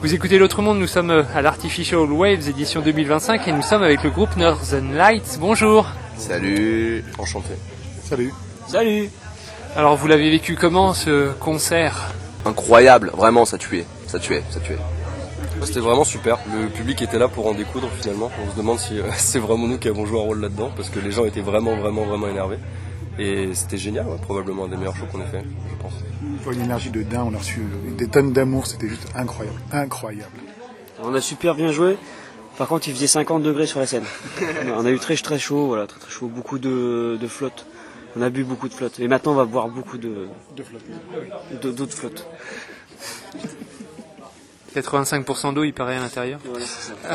Vous écoutez l'autre monde, nous sommes à l'Artificial Waves édition 2025 et nous sommes avec le groupe Northern Lights. Bonjour. Salut. Enchanté. Salut. Salut. Alors vous l'avez vécu comment ce concert? Incroyable, vraiment ça tuait. C'était vraiment super, le public était là pour en découdre finalement, on se demande si c'est vraiment nous qui avons joué un rôle là-dedans parce que les gens étaient vraiment énervés et c'était génial, ouais, probablement un des meilleurs shows qu'on ait fait, je pense. Une énergie de dingue, on a reçu des tonnes d'amour, c'était juste incroyable. On a super bien joué, par contre il faisait 50 degrés sur la scène. On a eu très chaud, voilà, très chaud, beaucoup de flotte. On a bu beaucoup de flotte et maintenant on va boire beaucoup d'eau de flotte. 85% d'eau, il paraît, à l'intérieur. Voilà, c'est ça.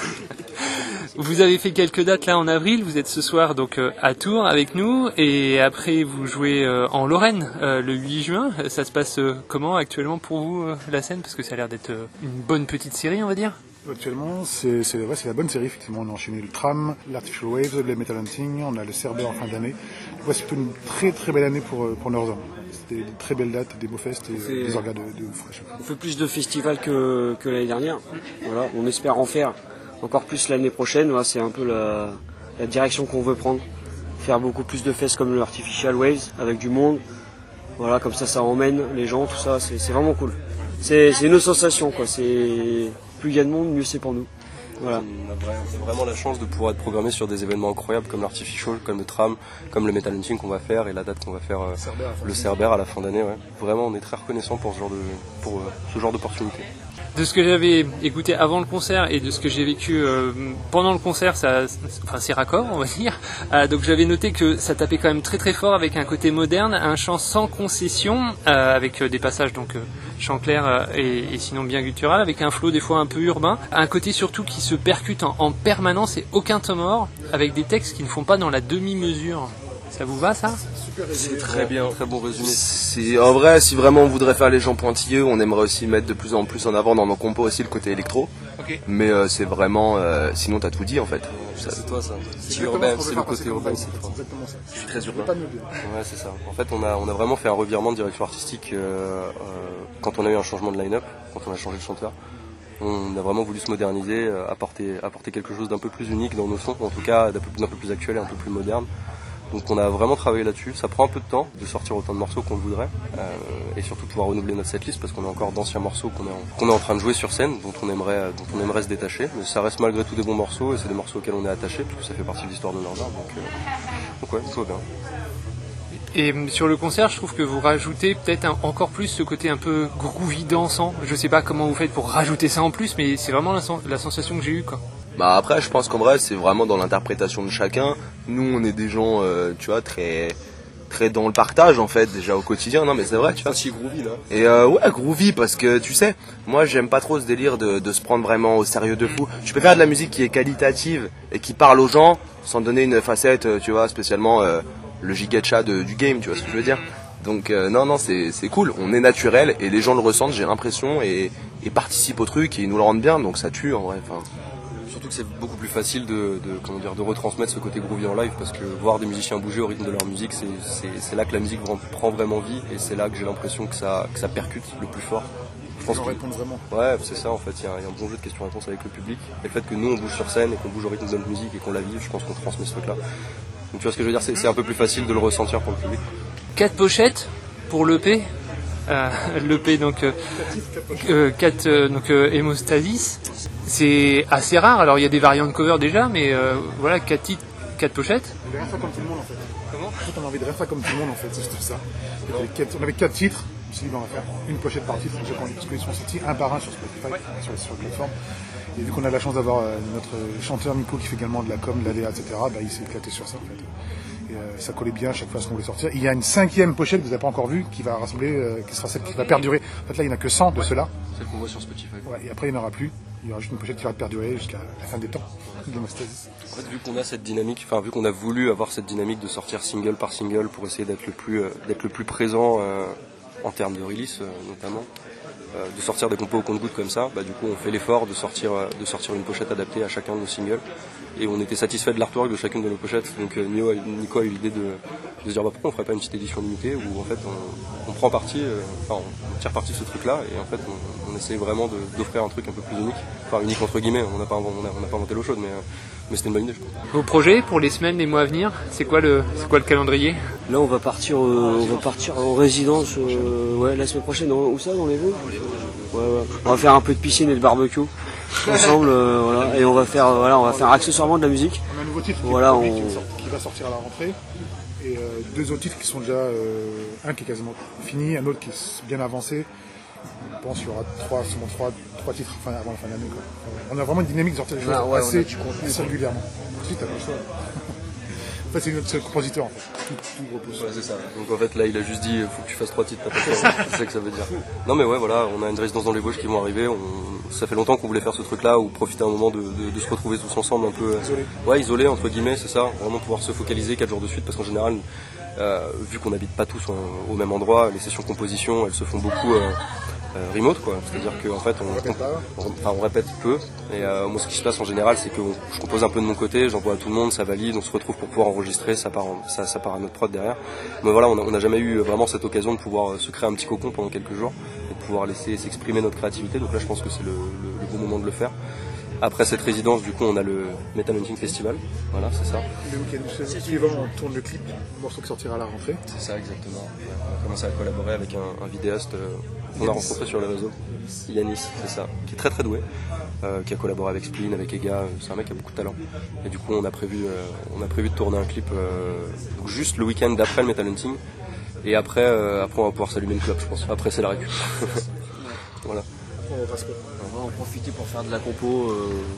Vous avez fait quelques dates là en avril, vous êtes ce soir donc à Tours avec nous et après vous jouez en Lorraine le 8 juin. Ça se passe comment actuellement pour vous la scène, parce que ça a l'air d'être une bonne petite série, on va dire. Actuellement, c'est la bonne série, effectivement. On a enchaîné le Tram, l'Artificial Waves, le Metal Hunting, on a le Cerber en fin d'année. C'est plutôt une très belle année pour Northern. C'était des très belles dates, des beaux fests et des orgas de ouf. On fait plus de festivals que l'année dernière. Voilà, on espère en faire encore plus l'année prochaine. Voilà, c'est un peu la direction qu'on veut prendre. Faire beaucoup plus de fests comme le Artificial Waves avec du monde. Voilà, comme ça emmène les gens, tout ça, c'est vraiment cool. C'est une sensation, quoi. Plus il y a de monde, mieux c'est pour nous. Voilà. On a vraiment la chance de pouvoir être programmé sur des événements incroyables comme l'Artificial, comme le Tram, comme le Metal Hunting qu'on va faire et la date qu'on va faire le Cerber à la fin d'année. Ouais. Vraiment, on est très reconnaissant pour ce genre d'opportunité. De ce que j'avais écouté avant le concert et de ce que j'ai vécu pendant le concert, c'est raccord, on va dire. Donc j'avais noté que ça tapait quand même très fort avec un côté moderne, un chant sans concession, avec des passages donc chant clair et sinon bien guttural, avec un flow des fois un peu urbain. Un côté surtout qui se percute en permanence et aucun temps mort, avec des textes qui ne font pas dans la demi-mesure. Ça vous va ça? C'est très bien, très bon résumé. C'est en vrai, si vraiment on voudrait faire les gens pointilleux, on aimerait aussi mettre de plus en plus en avant dans nos compos aussi le côté électro. Okay. Mais c'est vraiment, sinon t'as tout dit en fait. C'est toi ça. C'est urbain, c'est le côté urbain, c'est toi. Je suis très urbain. Ouais, c'est ça. En fait, on a vraiment fait un revirement de direction artistique quand on a eu un changement de line-up, quand on a changé de chanteur. On a vraiment voulu se moderniser, apporter quelque chose d'un peu plus unique dans nos sons, en tout cas d'un peu plus actuel et un peu plus moderne. Donc on a vraiment travaillé là-dessus. Ça prend un peu de temps de sortir autant de morceaux qu'on le voudrait et surtout pouvoir renouveler notre setlist parce qu'on a encore d'anciens morceaux qu'on est en train de jouer sur scène, dont on aimerait se détacher. Mais ça reste malgré tout des bons morceaux et c'est des morceaux auxquels on est attaché parce que ça fait partie de l'histoire de Northern. Donc ouais, tout va bien. Et sur le concert, je trouve que vous rajoutez peut-être encore plus ce côté un peu groovy dansant. Je sais pas comment vous faites pour rajouter ça en plus, mais c'est vraiment la sensation que j'ai eue, quoi. Bah après, je pense qu'en vrai, c'est vraiment dans l'interprétation de chacun. Nous, on est des gens, tu vois, très dans le partage en fait, déjà au quotidien. Non mais c'est vrai, tu vois. C'est groovy là. Et ouais, groovy parce que tu sais, moi j'aime pas trop ce délire de se prendre vraiment au sérieux de fou. Tu peux faire de la musique qui est qualitative et qui parle aux gens sans donner une facette, tu vois, spécialement le giga chat du game, tu vois ce que je veux dire. Donc non, c'est cool, on est naturel et les gens le ressentent, j'ai l'impression, et participent au truc et ils nous le rendent bien, donc ça tue en vrai. Enfin, surtout que c'est beaucoup plus facile de retransmettre ce côté groovy en live parce que voir des musiciens bouger au rythme de leur musique, c'est là que la musique prend vraiment vie et c'est là que j'ai l'impression que ça percute le plus fort. Je pense vraiment. Ouais, c'est ça en fait, il y a un bon jeu de questions-réponses avec le public. Et le fait que nous on bouge sur scène et qu'on bouge au rythme de notre musique et qu'on la vive, je pense qu'on transmet ce truc-là. Donc tu vois ce que je veux dire, c'est un peu plus facile de le ressentir pour le public. 4 pochettes pour l'EP. L'EP donc 4 donc Hémostasis. C'est assez rare. Alors il y a des variantes cover déjà, mais voilà, 4 titres, 4 pochettes. On avait rien fait comme tout le monde en fait. Comment ? En fait, on a envie de rien faire comme tout le monde en fait, c'est juste ça. On avait 4 titres. Je me suis dit, on va faire une pochette par titre, parce qu'ils sont sortis un par un sur Spotify, sur la plateforme. Et vu qu'on a la chance d'avoir notre chanteur Nico qui fait également de la com, de la DA, etc., bah, il s'est éclaté sur ça en fait. Et ça collait bien à chaque fois ce qu'on voulait sortir. Il y a une 5e pochette que vous n'avez pas encore vue qui va rassembler, qui sera celle qui va perdurer. En fait là il n'y en a que 100 de ceux-là. Celle qu'on voit sur Spotify. Ouais, et après il n'y en aura plus. Il y aura juste une pochette qui va perdurer jusqu'à la fin des temps. En fait, vu qu'on a cette dynamique, enfin vu qu'on a voulu avoir cette dynamique de sortir single par single pour essayer d'être le plus présent en termes de release notamment, de sortir des compos au compte-gouttes comme ça, du coup on fait l'effort de sortir une pochette adaptée à chacun de nos singles. Et on était satisfait de l'artwork de chacune de nos pochettes. Donc Nico a eu l'idée de se dire pourquoi on ferait pas une petite édition limitée où en fait on prend parti, on tire parti de ce truc-là et en fait on essaie vraiment d'offrir un truc un peu plus unique. Enfin unique entre guillemets, on n'a pas inventé l'eau chaude, mais c'était une bonne idée je crois. Vos projets pour les semaines, les mois à venir, c'est quoi le calendrier? Là on va partir en résidence la semaine prochaine. Où ça, dans les Vosges? Ouais. On va faire un peu de piscine et de barbecue ensemble, et on va faire accessoirement de la musique. On a un nouveau titre qui va sortir à la rentrée et deux autres titres qui sont déjà un qui est quasiment fini, un autre qui est bien avancé. Je pense qu'il y aura trois titres avant la fin de l'année. On a vraiment une dynamique de sortir des choses assez régulièrement. Ensuite, t'as pas le choix. En fait, c'est le compositeur en fait. Tout repose. Ouais, c'est ça. Donc en fait là il a juste dit faut que tu fasses 3 titres, c'est ça que ça veut dire. Non mais voilà, on a une résidence dans les Vosges qui vont arriver. Ça fait longtemps qu'on voulait faire ce truc là, ou profiter un moment de se retrouver tous ensemble un peu isolés entre guillemets, c'est ça, vraiment pouvoir se focaliser 4 jours de suite, parce qu'en général vu qu'on n'habite pas tous au même endroit, les sessions composition elles se font beaucoup remote quoi, c'est-à-dire qu'en fait on répète peu et moi ce qui se passe en général c'est que je compose un peu de mon côté, j'envoie à tout le monde, ça valide, on se retrouve pour pouvoir enregistrer, ça part à notre prod derrière, mais voilà on n'a jamais eu vraiment cette occasion de pouvoir se créer un petit cocon pendant quelques jours et de pouvoir laisser s'exprimer notre créativité, donc là je pense que c'est le bon moment de le faire. Après cette résidence, du coup, on a le Metal Hunting Festival. Voilà, c'est ça. Le week-end suivant, on tourne le clip, le morceau qui sortira à la rentrée. C'est ça, exactement. On a commencé à collaborer avec un vidéaste qu'on a rencontré sur les réseaux. Yanis, c'est ça. Qui est très très doué. Qui a collaboré avec Spleen, avec Ega. C'est un mec qui a beaucoup de talent. Et du coup, on a prévu de tourner un clip juste le week-end d'après le Metal Hunting. Et après, on va pouvoir s'allumer une clope, je pense. Après, c'est la récup. Voilà. On va en profiter pour faire de la compo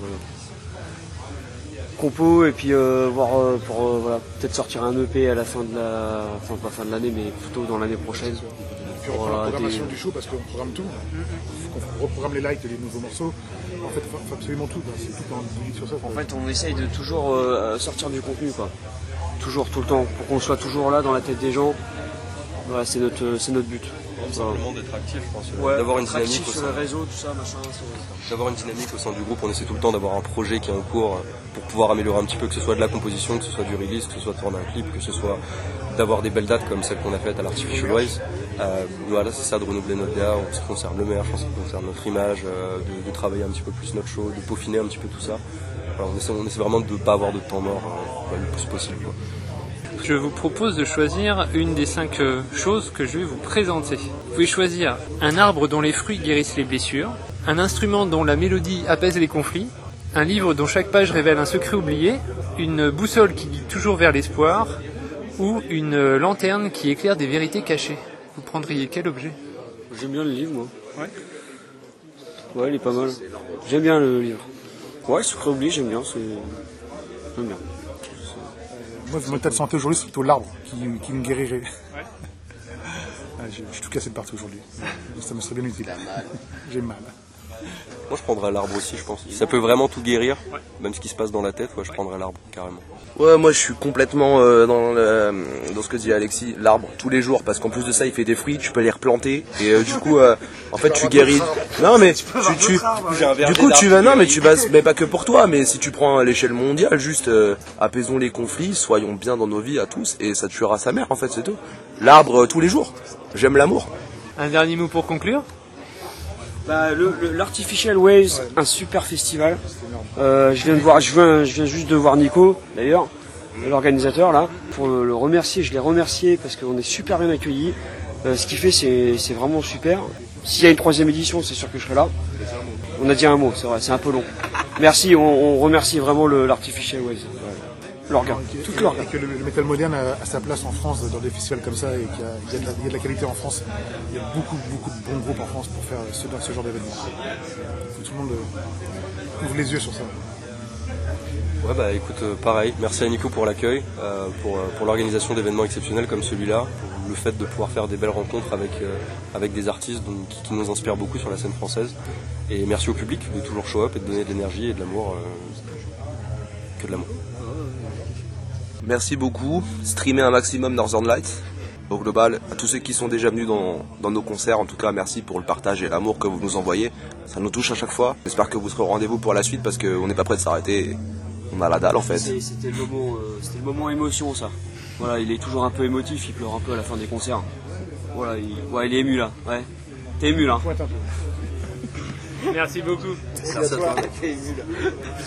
et puis peut-être sortir un EP à la fin de pas fin de l'année, mais plutôt dans l'année prochaine. Et puis on reprend la programmation du show parce qu'on programme tout. On reprogramme les lights et les nouveaux morceaux. En fait, on fait absolument tout. C'est tout dans le sur ça. En fait, on essaye de toujours sortir du contenu, quoi. Toujours, tout le temps, pour qu'on soit toujours là dans la tête des gens. Voilà, c'est notre but. Simplement d'être actif, je pense. D'avoir une dynamique sur le réseau, tout ça, machin. D'avoir une dynamique au sein du groupe, on essaie tout le temps d'avoir un projet qui est en cours pour pouvoir améliorer un petit peu, que ce soit de la composition, que ce soit du release, que ce soit de tourner un clip, que ce soit d'avoir des belles dates comme celle qu'on a faites à l'Artificial Waves. Voilà, c'est ça, de renouveler notre DA en ce qui concerne le merch, en ce qui concerne notre image, de travailler un petit peu plus notre show, de peaufiner un petit peu tout ça. Voilà, on essaie vraiment de ne pas avoir de temps mort le plus possible, quoi. Je vous propose de choisir une des 5 choses que je vais vous présenter. Vous pouvez choisir un arbre dont les fruits guérissent les blessures, un instrument dont la mélodie apaise les conflits, un livre dont chaque page révèle un secret oublié, une boussole qui guide toujours vers l'espoir, ou une lanterne qui éclaire des vérités cachées. Vous prendriez quel objet? J'aime bien le livre, moi. Ouais. Ouais, il est pas mal. J'aime bien le livre. Ouais, secret oublié, j'aime bien. J'aime bien. Moi, mon état de santé aujourd'hui, c'est plutôt l'arbre qui me guérirait. Ouais. Je suis tout cassé de partout aujourd'hui. Ça me serait bien utile. J'ai mal. Moi, je prendrais l'arbre aussi, je pense. Si ça peut vraiment tout guérir, même ce qui se passe dans la tête, je prendrais l'arbre, carrément. Ouais, moi je suis complètement dans ce que dit Alexis, l'arbre tous les jours, parce qu'en plus de ça il fait des fruits, tu peux les replanter et du coup en fait tu guéris. Non mais tu vas mais pas que pour toi, mais si tu prends à l'échelle mondiale, juste apaisons les conflits, soyons bien dans nos vies à tous et ça tuera sa mère en fait, c'est tout. L'arbre tous les jours. J'aime l'amour. Un dernier mot pour conclure. L'Artificial Waves, un super festival. Je viens juste de voir Nico, d'ailleurs, l'organisateur là, pour le remercier. Je l'ai remercié parce qu'on est super bien accueillis. Ce qu'il fait, c'est vraiment super. S'il y a une 3e édition, c'est sûr que je serai là. On a dit un mot, c'est vrai, c'est un peu long. Merci, on remercie vraiment l'Artificial Waves. L'organe, toute l'organe. Et que le métal moderne a sa place en France dans des festivals comme ça et qu'il y a de la qualité en France. Il y a beaucoup de bons groupes en France pour faire ce genre d'événement. Il faut que tout le monde ouvre les yeux sur ça. Ouais écoute, pareil, merci à Nico pour l'accueil, pour l'organisation d'événements exceptionnels comme celui-là, pour le fait de pouvoir faire des belles rencontres avec des artistes qui nous inspirent beaucoup sur la scène française. Et merci au public de toujours show up et de donner de l'énergie et de l'amour, que de l'amour. Merci beaucoup. Streamer un maximum Northern Lights. au global, à tous ceux qui sont déjà venus dans nos concerts, en tout cas merci pour le partage et l'amour que vous nous envoyez. Ça nous touche à chaque fois. J'espère que vous serez au rendez-vous pour la suite parce qu'on n'est pas prêt de s'arrêter. On a la dalle en fait. C'était le moment émotion ça. Voilà, il est toujours un peu émotif, il pleure un peu à la fin des concerts. Voilà, il est ému là. Ouais. T'es ému là. Merci beaucoup. Merci à toi.